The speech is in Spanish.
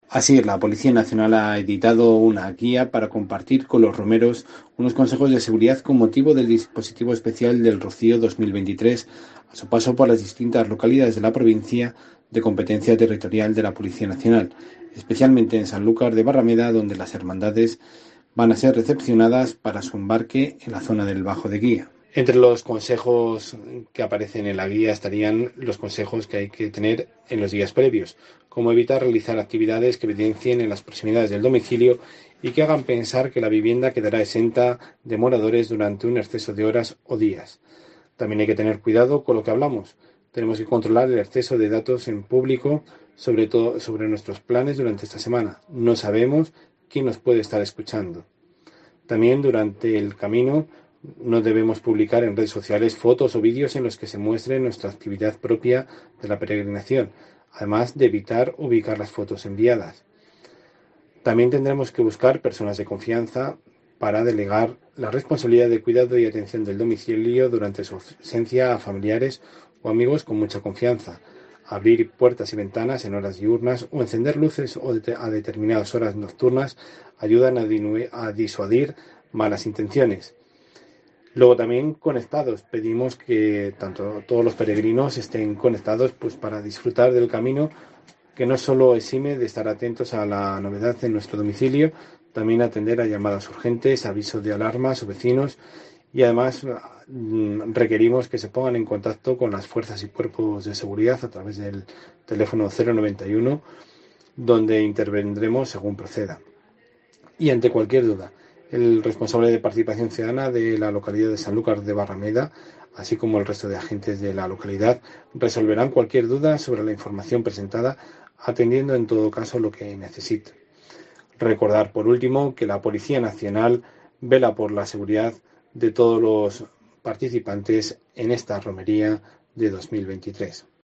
Así es, la Policía Nacional ha editado una guía para compartir con los romeros unos consejos de seguridad con motivo del dispositivo especial del Rocío 2023, a su paso por las distintas localidades de la provincia de competencia territorial de la Policía Nacional, especialmente en Sanlúcar de Barrameda, donde las hermandades van a ser recepcionadas para su embarque en la zona del Bajo de Guía. Entre los consejos que aparecen en la guía estarían los consejos que hay que tener en los días previos, como evitar realizar actividades que evidencien en las proximidades del domicilio y que hagan pensar que la vivienda quedará exenta de moradores durante un exceso de horas o días. También hay que tener cuidado con lo que hablamos. Tenemos que controlar el exceso de datos en público, sobre todo sobre nuestros planes durante esta semana. No sabemos quién nos puede estar escuchando. También durante el camino no debemos publicar en redes sociales fotos o vídeos en los que se muestre nuestra actividad propia de la peregrinación, además de evitar ubicar las fotos enviadas. También tendremos que buscar personas de confianza para delegar la responsabilidad de cuidado y atención del domicilio durante su ausencia a familiares o amigos con mucha confianza. Abrir puertas y ventanas en horas diurnas o encender luces a determinadas horas nocturnas ayudan a disuadir malas intenciones. Luego también conectados. Pedimos que tanto todos los peregrinos estén conectados pues, para disfrutar del camino, que no solo exime de estar atentos a la novedad en nuestro domicilio, también atender a llamadas urgentes, avisos de alarma a sus vecinos y además requerimos que se pongan en contacto con las fuerzas y cuerpos de seguridad a través del teléfono 091, donde intervendremos según proceda. Y ante cualquier duda, el responsable de participación ciudadana de la localidad de Sanlúcar de Barrameda, así como el resto de agentes de la localidad, resolverán cualquier duda sobre la información presentada, atendiendo en todo caso lo que necesite. Recordar, por último, que la Policía Nacional vela por la seguridad de todos los participantes en esta romería de 2023.